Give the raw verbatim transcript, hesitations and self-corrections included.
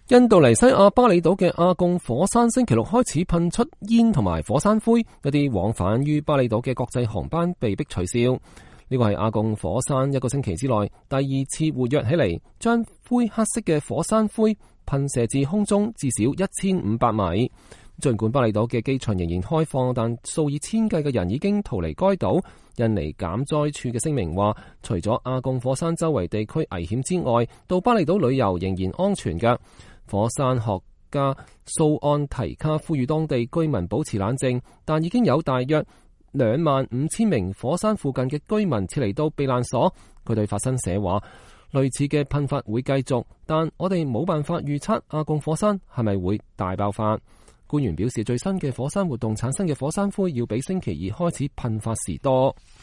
印度尼西亞巴厘島嘅阿貢火山星期六開始噴出煙同埋火山灰，一啲往返於巴厘島嘅國際航班被迫取消。呢個係阿貢火山一個星期之內第二次活躍起嚟，將灰黑色嘅火山灰噴射至空中至少一千五百米。儘管巴厘島嘅機場仍然開放，但數以千計嘅人已經逃離該島。印尼減災處嘅聲明話，除咗阿貢火山周圍地區危險之外，到巴厘島旅遊仍然安全嘅。火山學家素安提卡呼籲當地居民保持冷靜，但已經有大約兩萬五千名火山附近嘅居民撤離到避難所。佢對法新社話，類似嘅噴發會繼續，但我哋冇辦法預測阿貢火山係咪會大爆發。官員表示，最新嘅火山活動產生嘅火山灰要比星期二開始噴發時多。